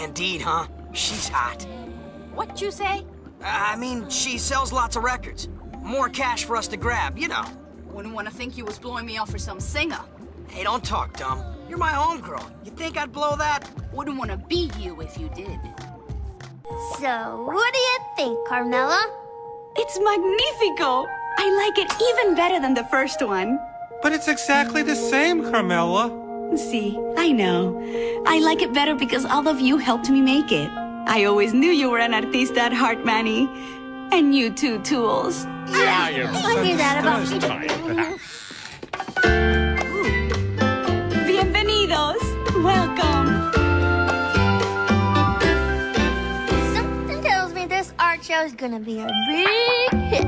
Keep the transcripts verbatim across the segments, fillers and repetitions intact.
Candide, huh? She's hot. What'd you say? I mean, she sells lots of records. More cash for us to grab, you know. Wouldn't want to think you was blowing me off for some singer. Hey, don't talk dumb. You're my homegirl. You think I'd blow that? Wouldn't want to be you if you did. So, what do you think, Carmela? It's magnifico! I like it even better than the first one. But it's exactly the same, Carmela. See, I know. I like it better because all of you helped me make it. I always knew you were an artista at heart, Manny. And you too, Tools. Yeah, I am. I knew that about you. Bienvenidos. Welcome. Something tells me this art show is gonna be a big hit.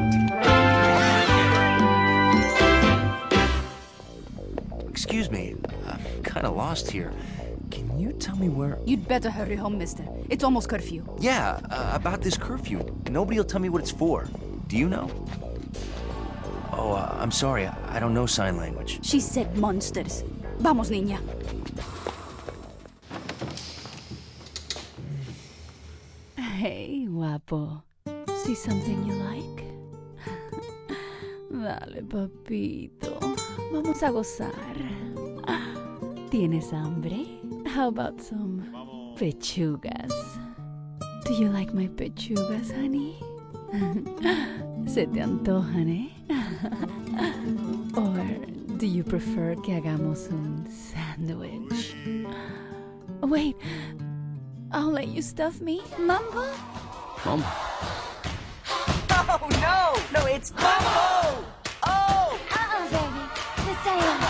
Excuse me, I'm kind of lost here. Can you tell me where... You'd better hurry home, mister. It's almost curfew. Yeah, uh, about this curfew. Nobody will tell me what it's for. Do you know? Oh, uh, I'm sorry. I, I don't know sign language. She said monsters. Vamos, niña. Hey, guapo. See something you like? Dale, papito. Vamos a gozar. ¿Tienes hambre? How about some pechugas? Do you like my pechugas, honey? Se te antojan, eh? Or do you prefer que hagamos un sandwich? Wait, I'll let you stuff me. Mambo? Mom? Oh, no! No, it's Mambo! Oh! Uh-uh, baby. This ain't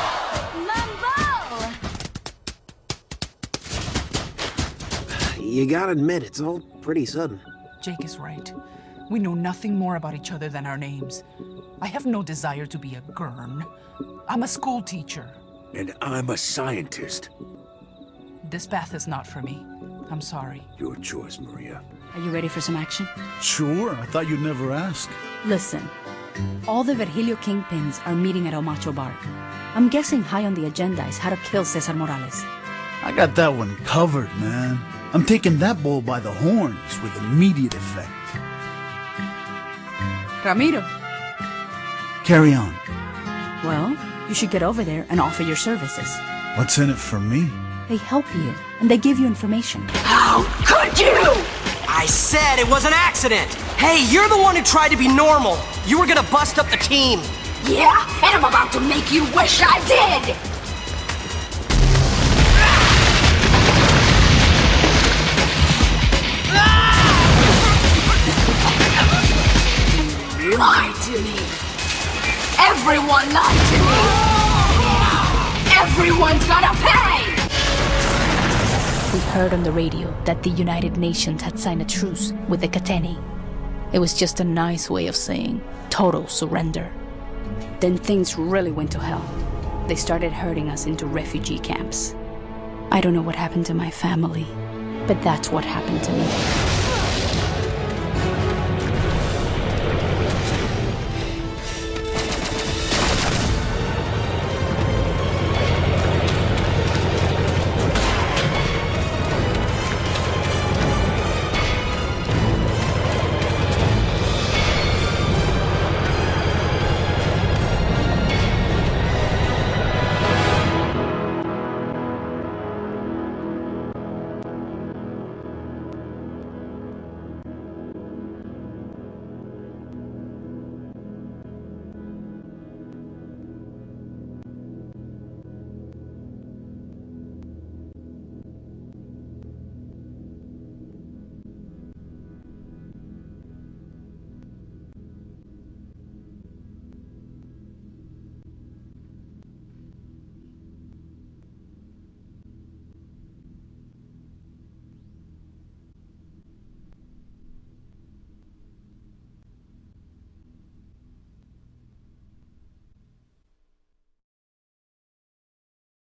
Mambo! You gotta admit, it's all pretty sudden. Jake is right. We know nothing more about each other than our names. I have no desire to be a gurn. I'm a school teacher. And I'm a scientist. This path is not for me. I'm sorry. Your choice, Maria. Are you ready for some action? Sure, I thought you'd never ask. Listen, all the Virgilio kingpins are meeting at El Macho Bar. I'm guessing high on the agenda is how to kill Cesar Morales. I got that one covered, man. I'm taking that bull by the horns with immediate effect. Ramiro. Carry on. Well, you should get over there and offer your services. What's in it for me? They help you, and they give you information. How could you? I said it was an accident! Hey, you're the one who tried to be normal. You were gonna bust up the team. Yeah, and I'm about to make you wish I did! Lie to me. Everyone lied to me. Everyone's gonna pay! We heard on the radio that the United Nations had signed a truce with the Kateni. It was just a nice way of saying total surrender. Then things really went to hell. They started herding us into refugee camps. I don't know what happened to my family, but that's what happened to me.